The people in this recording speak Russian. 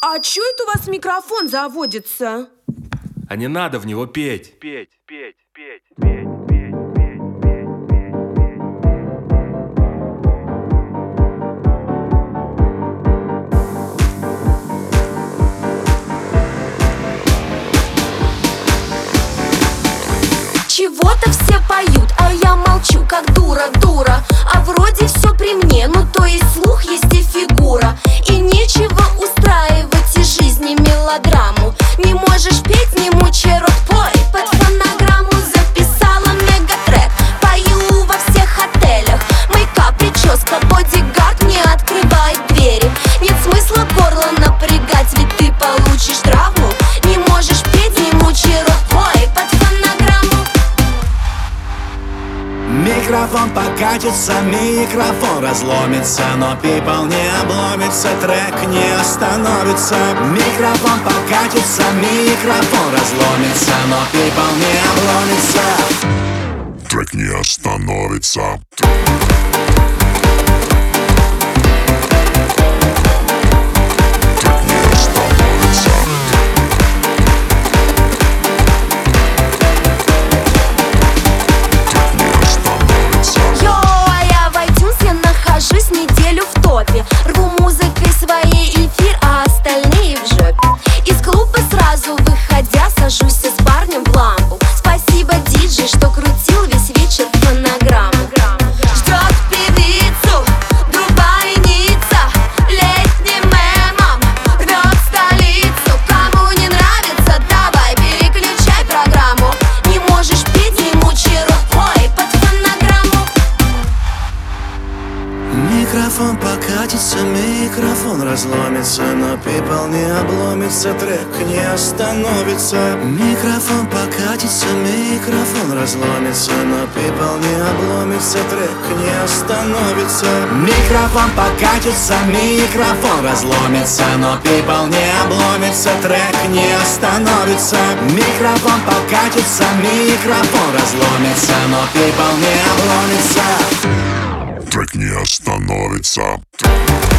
А чё это у вас микрофон заводится? А не надо в него петь. Чего-то все поют, а я молчу, как дура. А вроде все при мне, ну то есть слух, есть и фигура. И нечего устраивать из жизни мелодраму. Не можешь петь, не мучай рот, пой под фонограмму. Записала мегатрек, пою во всех отелях. Мейкап, прическа, бодигард не открывает двери. Нет смысла горло напрягать, ведь ты получишь травму. Не можешь петь, не мучай рот, пой под фонограмму. Микрофон покатится, микрофон разломится, но people не обломится, трек не остановится. Микрофон покатится, микрофон разломится, но people не обломится, трек не остановится. Рву музыкой своей эфир, а остальные в жопе. Из клуба сразу выходя, сажусь с парнем в ламбу. Спасибо, диджей, что крутил весь вечер фонограмму. Ждет певицу Дубайница, летним мемом рвет столицу. Кому не нравится, давай переключай программу. Не можешь петь, не мучай рукой под фонограмму. Микрофон покатится, микрофон разломится, но people не обломится, трек не остановится. Микрофон покатится, микрофон разломится, но people не обломится, трек не остановится. Микрофон покатится, микрофон разломится, но people не обломится, трек не остановится. Микрофон покатится, микрофон разломится, но people не обломится, трек не остановится.